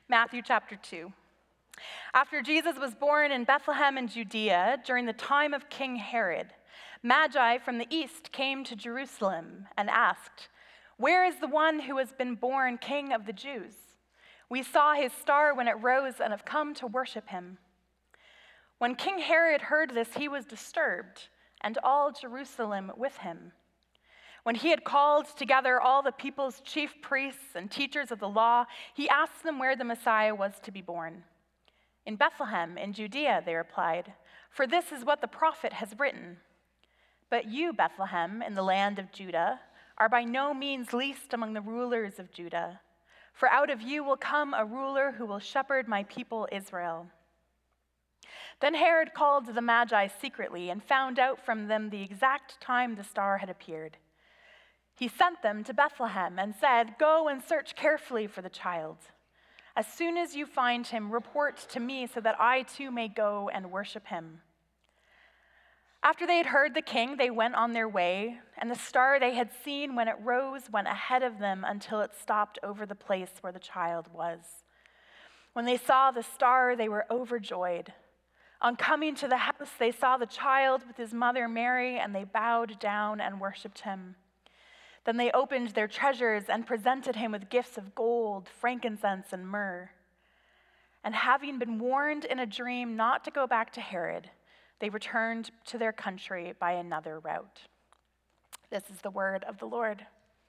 Matthew chapter 2. After Jesus was born in Bethlehem in Judea during the time of King Herod, Magi from the east came to Jerusalem and asked, "Where is the one who has been born King of the Jews? We saw his star when it rose and have come to worship him." When King Herod heard this, he was disturbed, and all Jerusalem with him. When he had called together all the people's chief priests and teachers of the law, he asked them where the Messiah was to be born. "In Bethlehem, in Judea," they replied, "for this is what the prophet has written. But you, Bethlehem, in the land of Judah, are by no means least among the rulers of Judah, for out of you will come a ruler who will shepherd my people Israel." Then Herod called the Magi secretly and found out from them the exact time the star had appeared. He sent them to Bethlehem and said, "Go and search carefully for the child. As soon as you find him, report to me so that I too may go and worship him." After they had heard the king, they went on their way, and the star they had seen when it rose went ahead of them until it stopped over the place where the child was. When they saw the star, they were overjoyed. On coming to the house, they saw the child with his mother Mary, and they bowed down and worshiped him. Then they opened their treasures and presented him with gifts of gold, frankincense, and myrrh. And having been warned in a dream not to go back to Herod, they returned to their country by another route. This is the word of the Lord.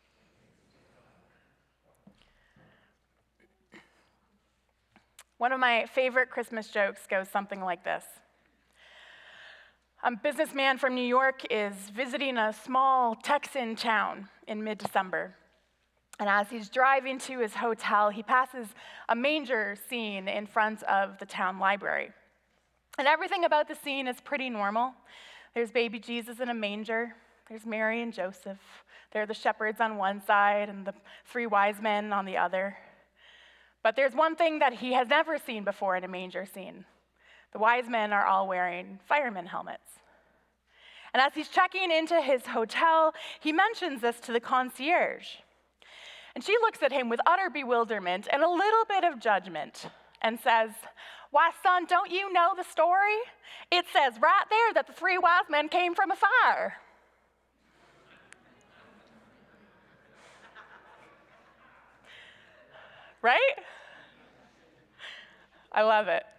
One of my favorite Christmas jokes goes something like this. A businessman from New York is visiting a small Texan town in mid-December. And as he's driving to his hotel, he passes a manger scene in front of the town library. And everything about the scene is pretty normal. There's baby Jesus in a manger. There's Mary and Joseph. There are the shepherds on one side and the 3 wise men on the other. But there's one thing that he has never seen before in a manger scene. The wise men are all wearing fireman helmets. And as he's checking into his hotel, he mentions this to the concierge. And she looks at him with utter bewilderment and a little bit of judgment and says, "Why, son, don't you know the story? It says right there that the 3 wise men came from a fire." Right? I love it.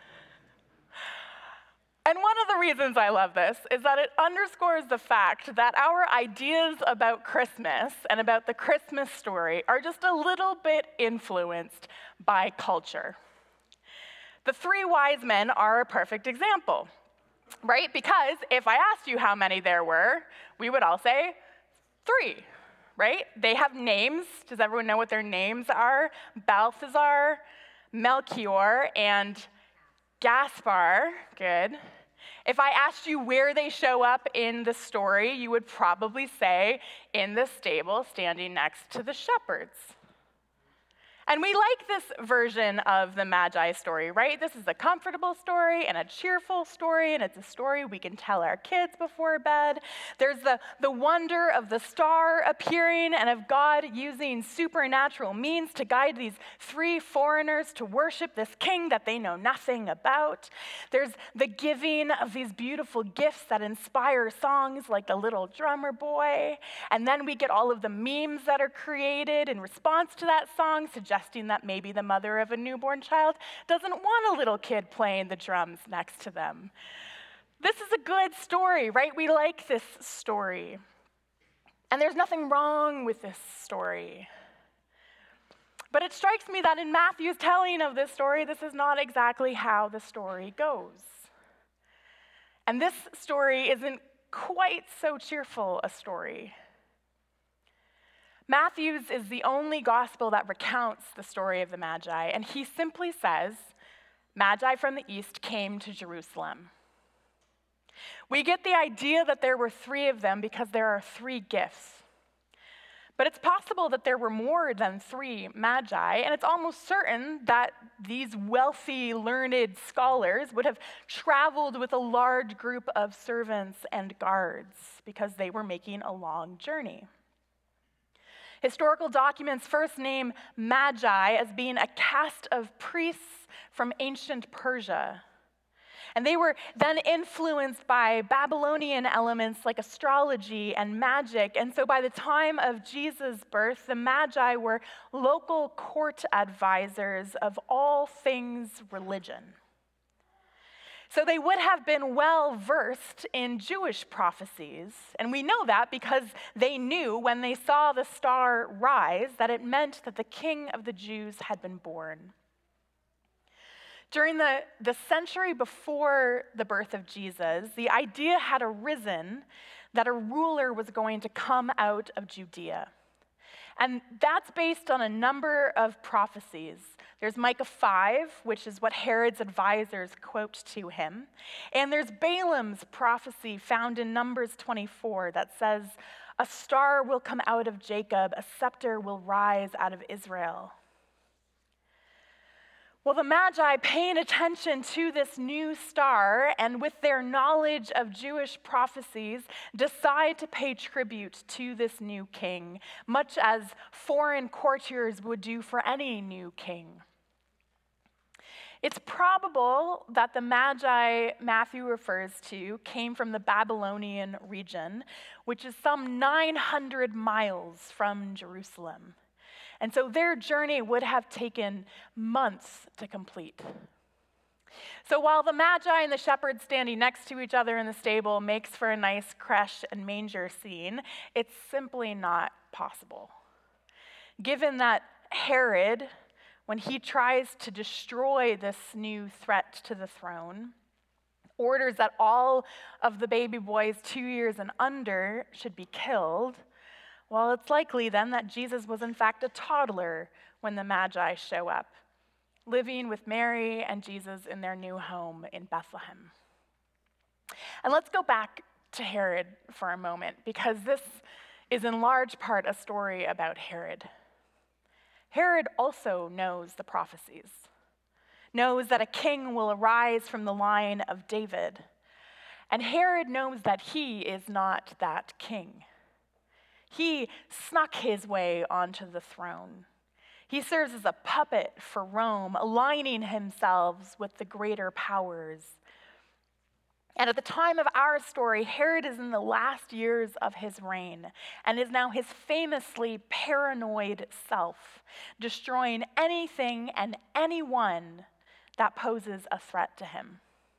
And one of the reasons I love this is that it underscores the fact that our ideas about Christmas and about the Christmas story are just a little bit influenced by culture. The 3 wise men are a perfect example, right? Because if I asked you how many there were, we would all say 3, right? They have names. Does everyone know what their names are? Balthazar, Melchior, and Gaspar. Good. If I asked you where they show up in the story, you would probably say in the stable standing next to the shepherds. And we like this version of the Magi story, right? This is a comfortable story and a cheerful story, and it's a story we can tell our kids before bed. There's the wonder of the star appearing and of God using supernatural means to guide these 3 foreigners to worship this king that they know nothing about. There's the giving of these beautiful gifts that inspire songs like The Little Drummer Boy. And then we get all of the memes that are created in response to that song, suggesting that maybe the mother of a newborn child doesn't want a little kid playing the drums next to them. This is a good story, right? We like this story. And there's nothing wrong with this story. But it strikes me that in Matthew's telling of this story, this is not exactly how the story goes. And this story isn't quite so cheerful a story. Matthew's is the only gospel that recounts the story of the Magi, and he simply says, "Magi from the east came to Jerusalem." We get the idea that there were 3 of them because there are 3 gifts. But it's possible that there were more than 3 Magi, and it's almost certain that these wealthy, learned scholars would have traveled with a large group of servants and guards because they were making a long journey. Historical documents first name Magi as being a caste of priests from ancient Persia. And they were then influenced by Babylonian elements like astrology and magic. And so by the time of Jesus' birth, the Magi were local court advisors of all things religion. So they would have been well versed in Jewish prophecies. And we know that because they knew when they saw the star rise that it meant that the King of the Jews had been born. During the century before the birth of Jesus, the idea had arisen that a ruler was going to come out of Judea. And that's based on a number of prophecies. There's Micah 5, which is what Herod's advisors quote to him. And there's Balaam's prophecy found in Numbers 24 that says, "A star will come out of Jacob, a scepter will rise out of Israel." Well, the Magi, paying attention to this new star and with their knowledge of Jewish prophecies, decide to pay tribute to this new king, much as foreign courtiers would do for any new king. It's probable that the Magi Matthew refers to came from the Babylonian region, which is some 900 miles from Jerusalem. And so their journey would have taken months to complete. So while the Magi and the shepherds standing next to each other in the stable makes for a nice creche and manger scene, it's simply not possible. Given that Herod, when he tries to destroy this new threat to the throne, orders that all of the baby boys 2 years and under should be killed, well, it's likely then that Jesus was in fact a toddler when the Magi show up, living with Mary and Jesus in their new home in Bethlehem. And let's go back to Herod for a moment, because this is in large part a story about Herod. Herod also knows the prophecies, knows that a king will arise from the line of David, and Herod knows that he is not that king. He snuck his way onto the throne. He serves as a puppet for Rome, aligning himself with the greater powers. And at the time of our story, Herod is in the last years of his reign and is now his famously paranoid self, destroying anything and anyone that poses a threat to him.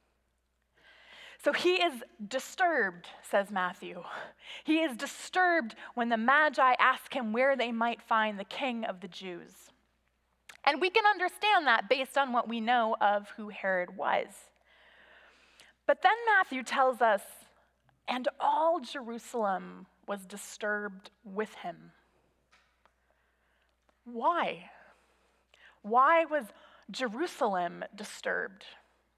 So he is disturbed, says Matthew. He is disturbed when the Magi ask him where they might find the King of the Jews. And we can understand that based on what we know of who Herod was. But then Matthew tells us, and all Jerusalem was disturbed with him. Why? Why was Jerusalem disturbed?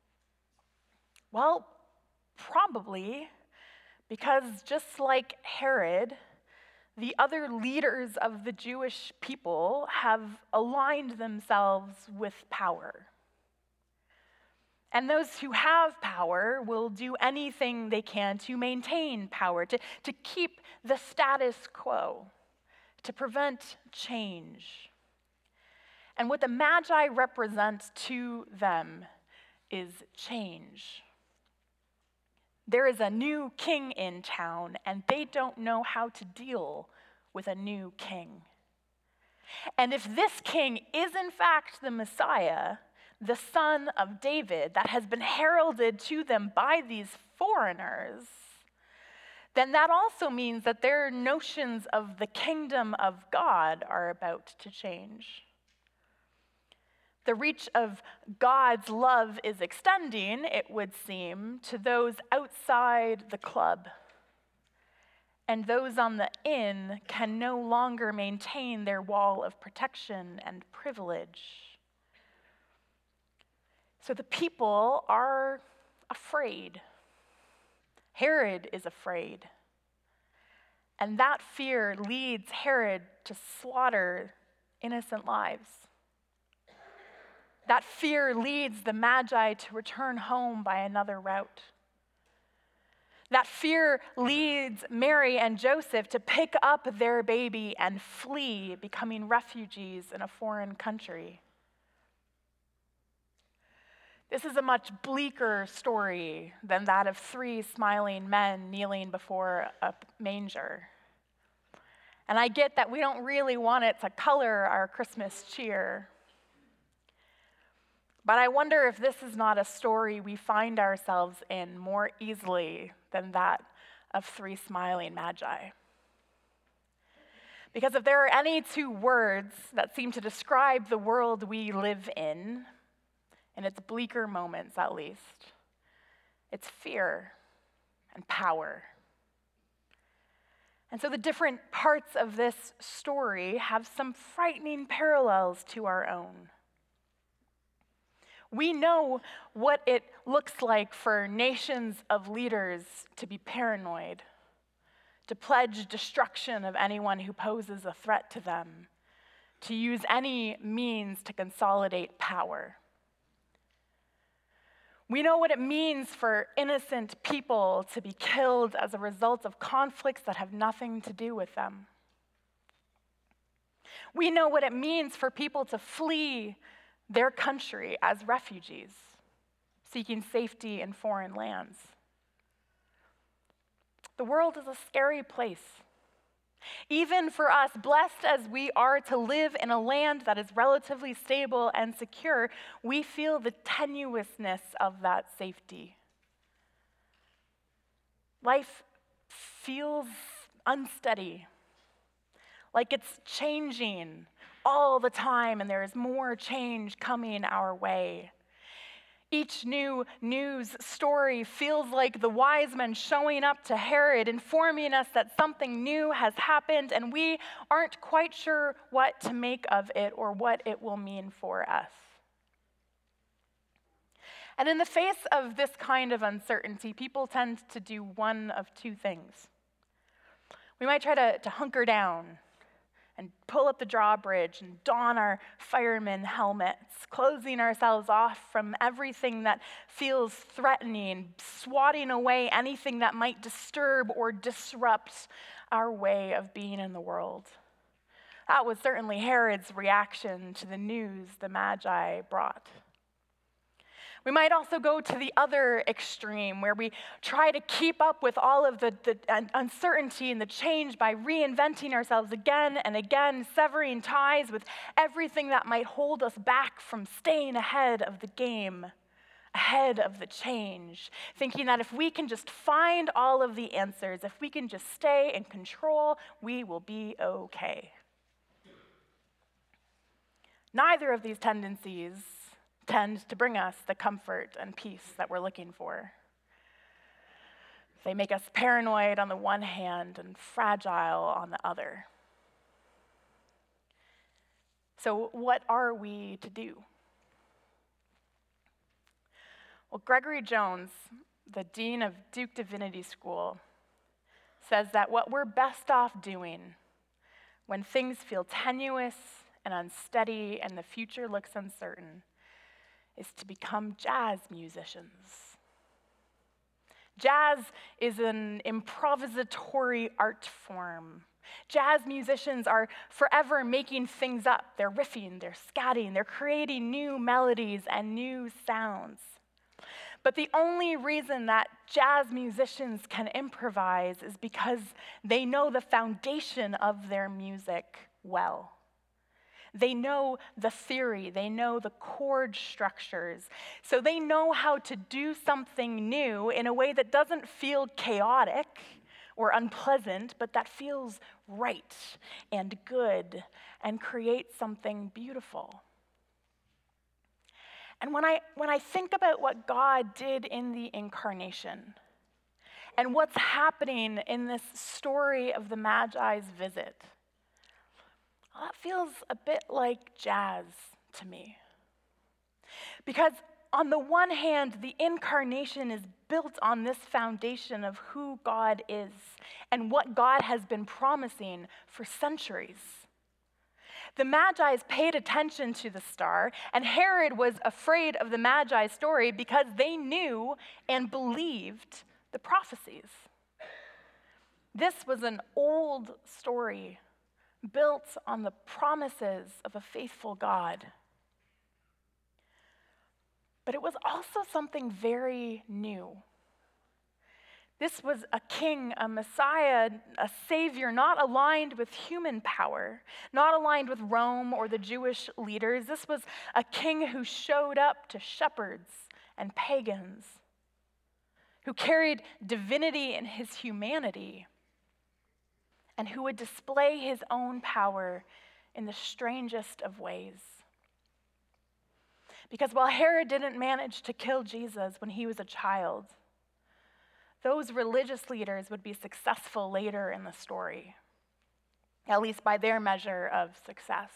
Well, probably because just like Herod, the other leaders of the Jewish people have aligned themselves with power. And those who have power will do anything they can to maintain power, to keep the status quo, to prevent change. And what the Magi represent to them is change. There is a new king in town, and they don't know how to deal with a new king. And if this king is in fact the Messiah, the son of David, that has been heralded to them by these foreigners, then that also means that their notions of the kingdom of God are about to change. The reach of God's love is extending, it would seem, to those outside the club. And those on the in can no longer maintain their wall of protection and privilege. So the people are afraid. Herod is afraid. And that fear leads Herod to slaughter innocent lives. That fear leads the Magi to return home by another route. That fear leads Mary and Joseph to pick up their baby and flee, becoming refugees in a foreign country. This is a much bleaker story than that of 3 smiling men kneeling before a manger. And I get that we don't really want it to color our Christmas cheer. But I wonder if this is not a story we find ourselves in more easily than that of 3 smiling magi. Because if there are any 2 words that seem to describe the world we live in its bleaker moments at least, it's fear and power. And so the different parts of this story have some frightening parallels to our own. We know what it looks like for nations of leaders to be paranoid, to pledge destruction of anyone who poses a threat to them, to use any means to consolidate power. We know what it means for innocent people to be killed as a result of conflicts that have nothing to do with them. We know what it means for people to flee their country as refugees, seeking safety in foreign lands. The world is a scary place. Even for us, blessed as we are to live in a land that is relatively stable and secure, we feel the tenuousness of that safety. Life feels unsteady, like it's changing all the time, and there is more change coming our way. Each new news story feels like the wise men showing up to Herod, informing us that something new has happened, and we aren't quite sure what to make of it or what it will mean for us. And in the face of this kind of uncertainty, people tend to do one of 2 things. We might try to hunker down and pull up the drawbridge and don our fireman helmets, closing ourselves off from everything that feels threatening, swatting away anything that might disturb or disrupt our way of being in the world. That was certainly Herod's reaction to the news the Magi brought. We might also go to the other extreme, where we try to keep up with all of the uncertainty and the change by reinventing ourselves again and again, severing ties with everything that might hold us back from staying ahead of the game, ahead of the change, thinking that if we can just find all of the answers, if we can just stay in control, we will be okay. Neither of these tendencies tend to bring us the comfort and peace that we're looking for. They make us paranoid on the one hand and fragile on the other. So what are we to do? Well, Gregory Jones, the dean of Duke Divinity School, says that what we're best off doing when things feel tenuous and unsteady and the future looks uncertain is to become jazz musicians. Jazz is an improvisatory art form. Jazz musicians are forever making things up. They're riffing, they're scatting, they're creating new melodies and new sounds. But the only reason that jazz musicians can improvise is because they know the foundation of their music well. They know the theory, they know the chord structures, so they know how to do something new in a way that doesn't feel chaotic or unpleasant, but that feels right and good and creates something beautiful. And when I think about what God did in the incarnation and what's happening in this story of the Magi's visit, well, that feels a bit like jazz to me. Because on the one hand, the incarnation is built on this foundation of who God is and what God has been promising for centuries. The Magi's paid attention to the star, and Herod was afraid of the Magi's story because they knew and believed the prophecies. This was an old story built on the promises of a faithful God. But it was also something very new. This was a king, a Messiah, a savior, not aligned with human power, not aligned with Rome or the Jewish leaders. This was a king who showed up to shepherds and pagans, who carried divinity in his humanity, and who would display his own power in the strangest of ways. Because while Herod didn't manage to kill Jesus when he was a child, those religious leaders would be successful later in the story, at least by their measure of success.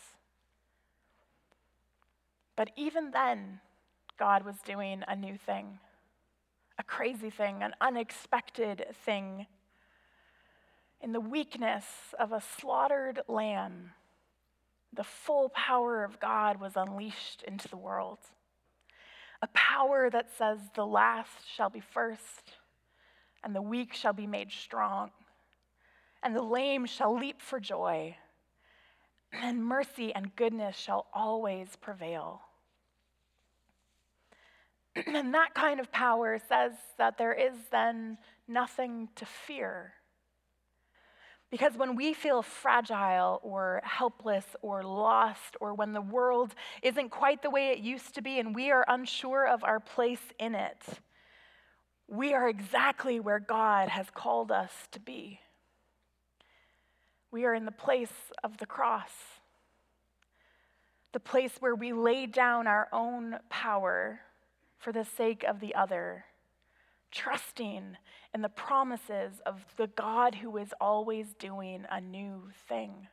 But even then, God was doing a new thing, a crazy thing, an unexpected thing. In the weakness of a slaughtered lamb, the full power of God was unleashed into the world. A power that says the last shall be first, and the weak shall be made strong, and the lame shall leap for joy, and mercy and goodness shall always prevail. And that kind of power says that there is then nothing to fear. Because when we feel fragile or helpless or lost, or when the world isn't quite the way it used to be and we are unsure of our place in it, we are exactly where God has called us to be. We are in the place of the cross, the place where we lay down our own power for the sake of the other, trusting in the promises of the God who is always doing a new thing.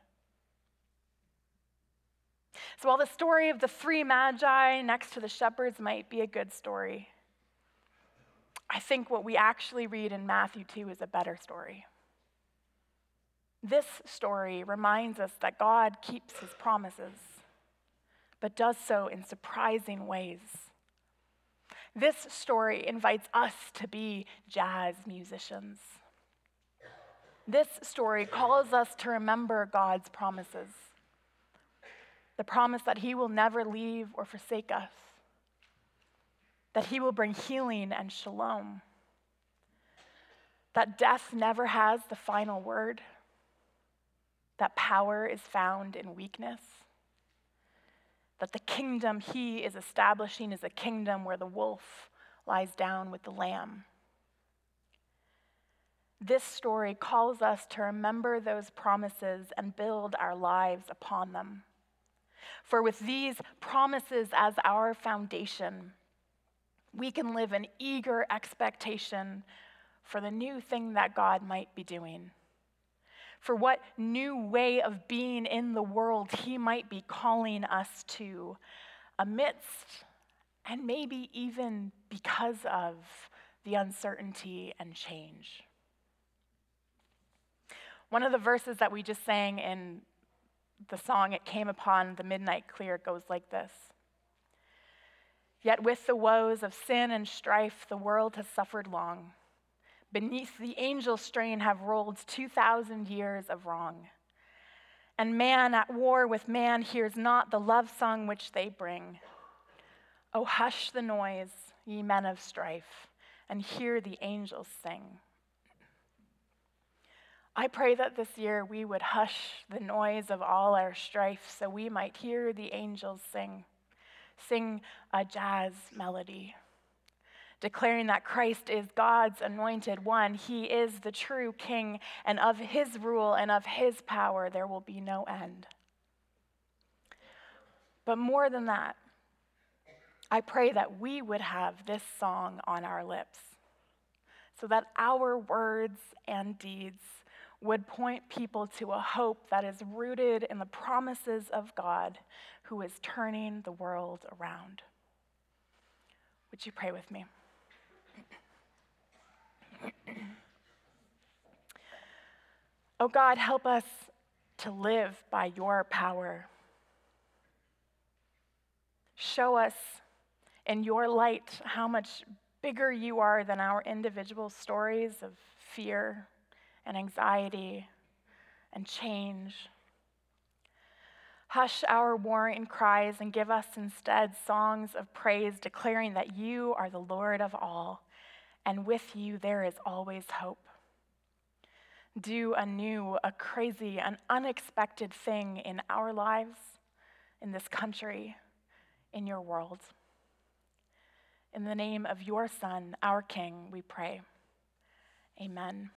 So while the story of the three magi next to the shepherds might be a good story, I think what we actually read in Matthew 2 is a better story. This story reminds us that God keeps his promises, but does so in surprising ways. This story invites us to be jazz musicians. This story calls us to remember God's promises. The promise that he will never leave or forsake us, that he will bring healing and shalom, that death never has the final word, that power is found in weakness, that the kingdom he is establishing is a kingdom where the wolf lies down with the lamb. This story calls us to remember those promises and build our lives upon them. For with these promises as our foundation, we can live in eager expectation for the new thing that God might be doing, for what new way of being in the world he might be calling us to, amidst and maybe even because of the uncertainty and change. One of the verses that we just sang in the song, It Came Upon the Midnight Clear, goes like this. Yet with the woes of sin and strife, the world has suffered long. Beneath the angel strain have rolled 2,000 years of wrong. And man at war with man hears not the love song which they bring. Oh, hush the noise, ye men of strife, and hear the angels sing. I pray that this year we would hush the noise of all our strife so we might hear the angels sing a jazz melody, declaring that Christ is God's anointed one. He is the true king, and of his rule and of his power there will be no end. But more than that, I pray that we would have this song on our lips so that our words and deeds would point people to a hope that is rooted in the promises of God who is turning the world around. Would you pray with me? Oh God, help us to live by your power. Show us in your light how much Bigger you are than our individual stories of fear and anxiety and change. Hush our warring cries and give us instead songs of praise, declaring that you are the Lord of all, and with you there is always hope. Do a new, a crazy, an unexpected thing in our lives, in this country, in your world. In the name of your Son, our King, we pray. Amen.